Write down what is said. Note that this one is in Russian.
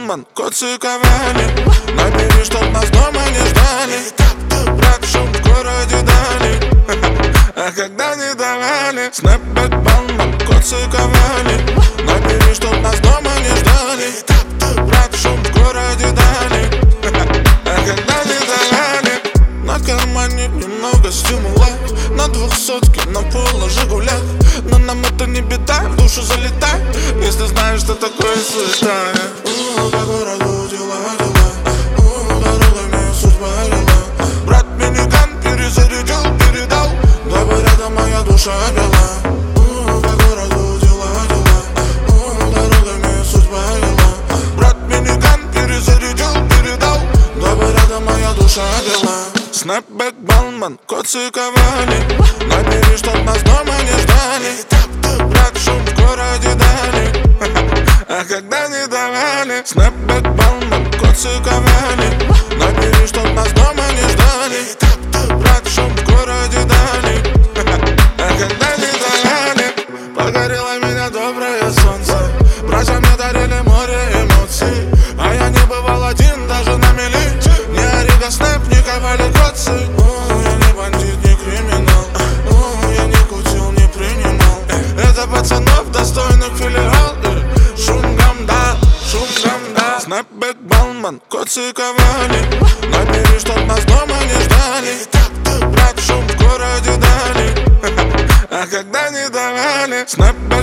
Балман, Коцы Кавани. Набери, чтоб нас дома не ждали. Брат, шум в городе дали. А когда не давали. Снэпбэк, Балман, Коцы Кавани. Набери, чтоб нас дома не ждали. Брат, шум в городе дали. А когда не давали. На кармане немного стимула. На 200-ке на поло Жигулях. Но нам это не беда, в душу залетай, если знаешь, что такое суета. По городу дела, дорогами судьба вела. Брат миниган перезарядил, передал, дабы рядом моя душа бела. По городу дела, дорогами судьба вела. Брат миниган перезарядил, передал, дабы рядом моя душа бела. Снэпбэк, Балман, Коцы Кавани. Набери, чтоб нас дома не ждали. Брат, шум в городе дали. А когда не давали. Снэпбэк, Балман, Коцы Кавани. Набери, чтоб нас дома не ждали. Брат, шум в городе дали. А когда не давали. Погорело меня доброе солнце. Братья мне дарили море эмоций. А я не бывал один даже на мели. Ни Ориго, Снэп, ни Ковали, Коцы. Я не бандит, не криминал. Я не кутил, не принимал. Это пацанов достойных филиал. Шунгамда, шунгамда. Снэпбэк, Балман, Коцы Кавани. Набери, чтоб нас дома не ждали. Брат, шум в городе дали. А когда не давали. Снэпбэк,